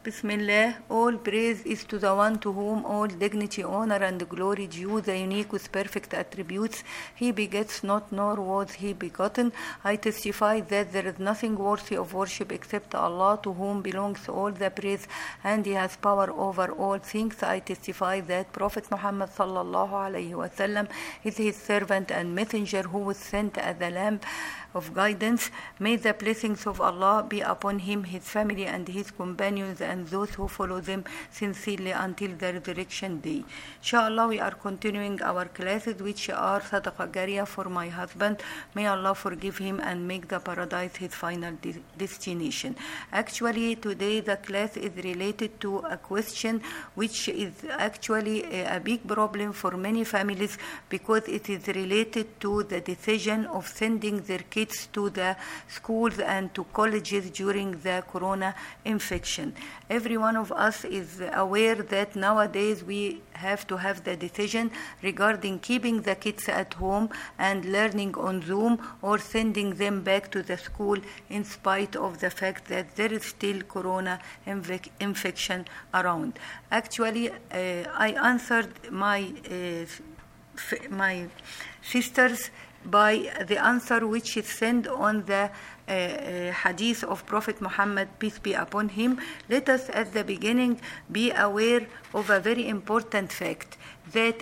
Bismillah, all praise is to the one to whom all dignity, honor, and glory due, the unique with perfect attributes. He begets not, nor was he begotten. I testify that there is nothing worthy of worship except Allah, to whom belongs all the praise, and He has power over all things. I testify that Prophet Muhammad sallallahu alaihi wasallam is His servant and messenger, who was sent as a lamp of guidance. May the blessings of Allah be upon him, his family, and his companions, and those who follow them sincerely until the resurrection day. Inshallah, we are continuing our classes, which are Sadaqah Jariyah for my husband. May Allah forgive him and make the paradise his final destination. Actually, today the class is related to a question which is actually a big problem for many families, because it is related to the decision of sending their kids to the schools and to colleges during the corona infection. Every one of us is aware that nowadays we have to have the decision regarding keeping the kids at home and learning on Zoom, or sending them back to the school in spite of the fact that there is still corona infection around. Actually, I answered my sisters by the answer which is sent on the hadith of Prophet Muhammad, peace be upon him. Let us at the beginning be aware of a very important fact, that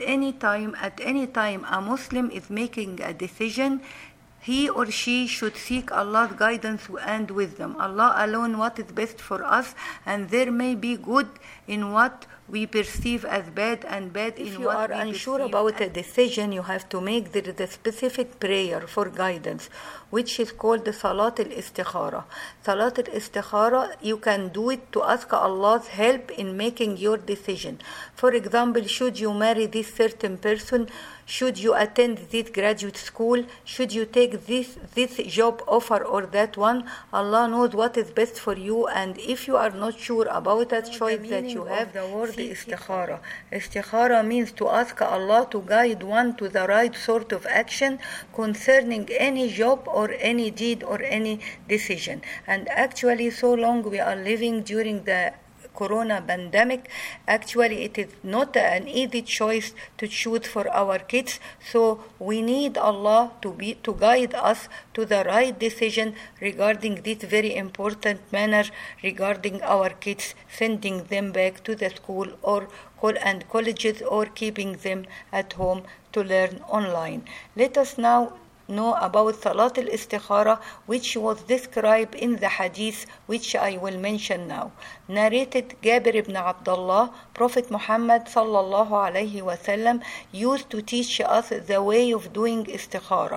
at any time a Muslim is making a decision, he or she should seek Allah's guidance and wisdom. Allah alone what is best for us, and there may be good in what we perceive as bad, and bad in what we perceive. If you are unsure about a decision you have to make, there is a specific prayer for guidance, which is called the Salat al-Istikhara. Salat al-Istikhara, you can do it to ask Allah's help in making your decision. For example, should you marry this certain person? Should you attend this graduate school? Should you take this job offer or that one? Allah knows what is best for you, and if you are not sure about that choice that you have, the word istikhara. Istikhara means to ask Allah to guide one to the right sort of action concerning any job or any deed or any decision. And actually, so long we are living during the corona pandemic, actually it is not an easy choice to choose for our kids, so we need Allah to guide us to the right decision regarding this very important manner regarding our kids, sending them back to the school or colleges, or keeping them at home to learn online. Let us now know about Salat al-Istikhara, which was described in the hadith which I will mention now. Narrated Jabir ibn Abdullah, Prophet Muhammad sallallahu alayhi wasallam used to teach us the way of doing istikhara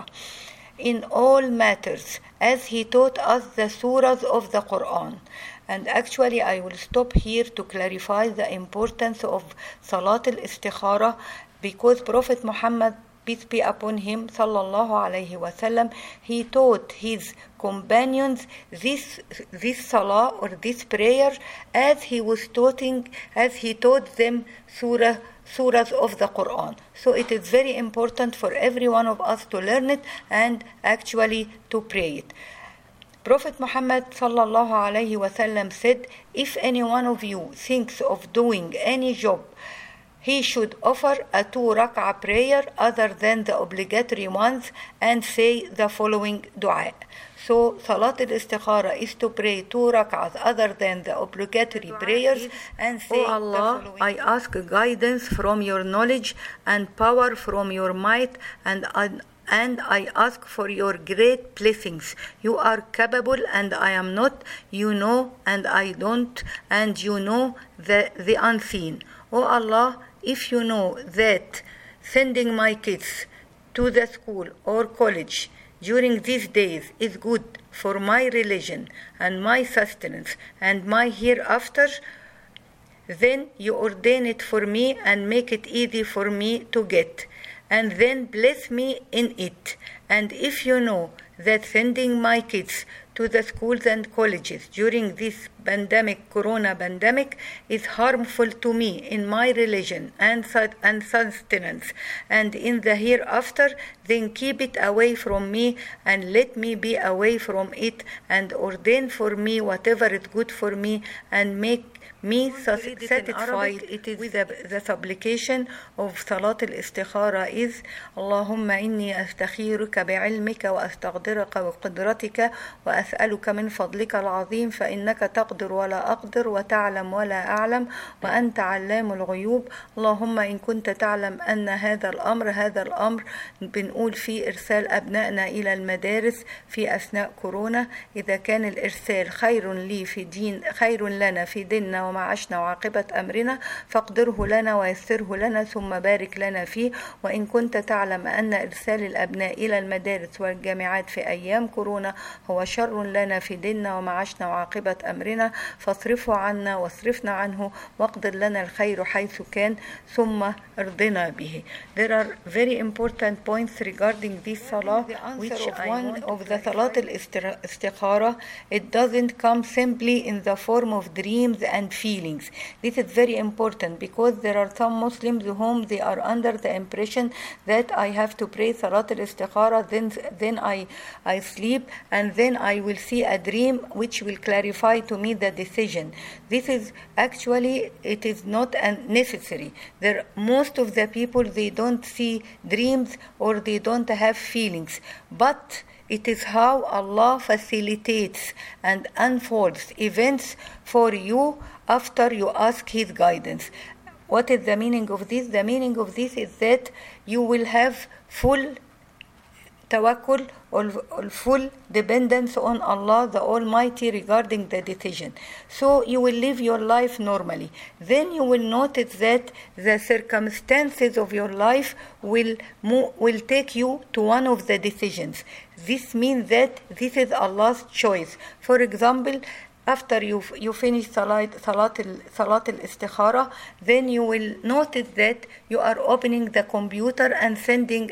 in all matters, as he taught us the surahs of the Quran. And actually I will stop here to clarify the importance of Salat al-Istikhara, because Prophet Muhammad, peace be upon him, sallallahu alayhi wasallam, he taught his companions this salah or this prayer as he taught them surahs of the Quran. So it is very important for every one of us to learn it and actually to pray it. Prophet Muhammad sallallahu alayhi wasallam said, if any one of you thinks of doing any job, he should offer a 2 rak'ah prayer other than the obligatory ones and say the following dua. So Salat al-Istikhara is to pray 2 rak'ahs other than the obligatory prayers and say, "O Allah, I ask guidance from your knowledge and power from your might, and I ask for your great blessings. You are capable and I am not. You know and I don't, and you know the unseen. O Allah, if you know that sending my kids to the school or college during these days is good for my religion and my sustenance and my hereafter, then you ordain it for me and make it easy for me to get, and then bless me in it. And if you know that sending my kids to the schools and colleges during this pandemic, corona pandemic, is harmful to me in my religion and sustenance and in the hereafter, then keep it away from me and let me be away from it and ordain for me whatever is good for me and make me satisfied. It is the supplication of صلاة الاستخارة is اللهم إني أستخيرك بعلمك وأستقدرك بقدرتك وأسألك من فضلك العظيم فإنك تقدر ولا أقدر وتعلم ولا أعلم وأنت علام الغيوب. اللهم إن كنت تعلم أن هذا الأمر بنقول فيه إرسال أبنائنا إلى المدارس في أثناء كورونا، إذا كان الإرسال خير لنا في ديننا ومعاشنا وعاقبة أمرنا فاقدره لنا ويسره لنا ثم بارك لنا فيه. وإن كنت تعلم أن إرسال الأبناء إلى المدارس والجامعات في أيام كورونا هو شر لنا في ديننا ومعاشنا وعاقبة أمرنا فاصرفه عنا واصرفنا عنه واقدر لنا الخير حيث كان ثم ارضنا به. There are very important points regarding this salah, which one of the salat al-istikhara, it doesn't come simply in the form of dreams and feelings. This is very important because there are some Muslims whom they are under the impression that I have to pray salat al-istikhara, then I sleep and then I will see a dream which will clarify to me the decision. This is actually, it is not necessary. Most of the people, they don't see dreams or they don't have feelings, but it is how Allah facilitates and unfolds events for you after you ask His guidance. What is the meaning of this? The meaning of this is that you will have full tawakkul or full dependence on Allah the Almighty regarding the decision. So you will live your life normally. Then you will notice that the circumstances of your life will take you to one of the decisions. This means that this is Allah's choice. For example, after you finish salat al-istikhara, then you will notice that you are opening the computer and sending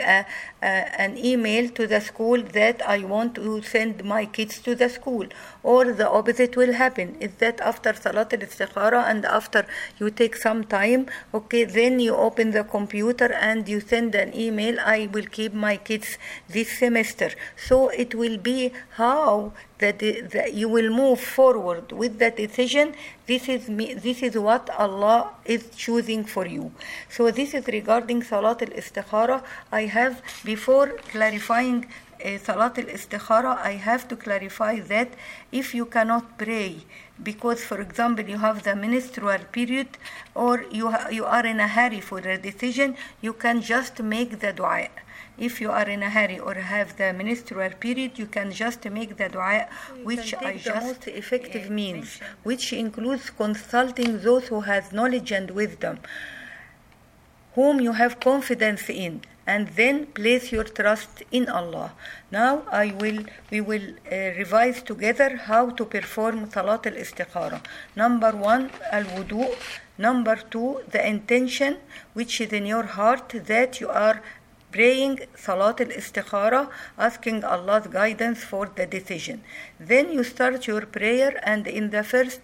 an email to the school that I want to send my kids to the school. Or the opposite will happen, is that after salat al-istikhara and after you take some time, then you open the computer and you send an email, I will keep my kids this semester. So it will be how that you will move forward with that decision. This is what Allah is choosing for you. So this is regarding Salat al-Istikhara. I have, before clarifying Salat al-Istikhara, I have to clarify that if you cannot pray because, for example, you have the menstrual period or you are in a hurry for a decision, you can just make the dua. If you are in a hurry or have the menstrual period, you can just make the dua, which I just most effective means, which includes consulting those who have knowledge and wisdom, whom you have confidence in, and then place your trust in Allah. Now we will revise together how to perform Salat al-Istikhara. Number 1, al-wudu. Number 2, the intention, which is in your heart that you are praying Salat al-Istikhara, asking Allah's guidance for the decision. Then you start your prayer, and in the first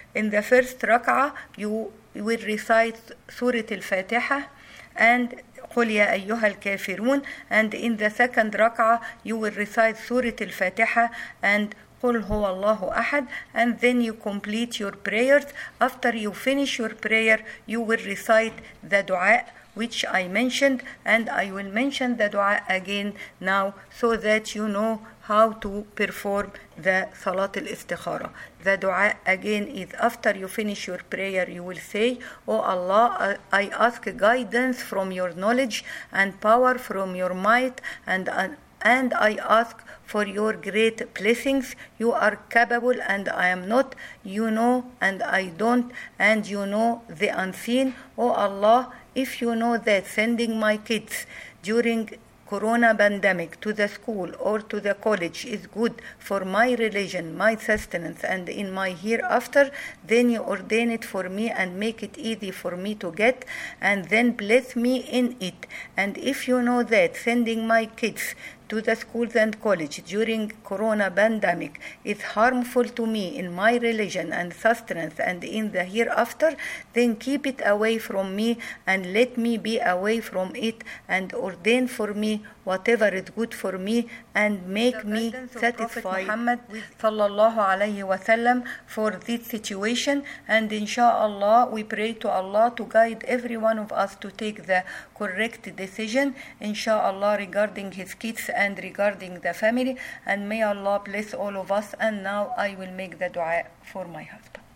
rak'ah you will recite Surah al-Fatiha and قل يا أيها الكافرون, and in the second rak'ah you will recite Surah al-Fatiha and قل هو الله أحد, and then you complete your prayers. After you finish your prayer, you will recite the dua which I mentioned, and I will mention the dua again now so that you know how to perform the Salat al-Istikhara. The dua again is after you finish your prayer, you will say, "Oh Allah, I ask guidance from your knowledge and power from your might, and I ask for your great blessings. You are capable and I am not. You know and I don't, and you know the unseen. Oh Allah, if you know that sending my kids during Corona pandemic to the school or to the college is good for my religion, my sustenance, and in my hereafter, then you ordain it for me and make it easy for me to get, and then bless me in it. And if you know that sending my kids to the schools and college during corona pandemic is harmful to me in my religion and sustenance and in the hereafter, then keep it away from me and let me be away from it and ordain for me whatever is good for me and make me satisfied Muhammad sallallahu alayhi wa sallam for this situation. And inshallah we pray to Allah to guide every one of us to take the correct decision inshallah regarding his kids and regarding the family, and may Allah bless all of us. And now I will make the dua for my husband.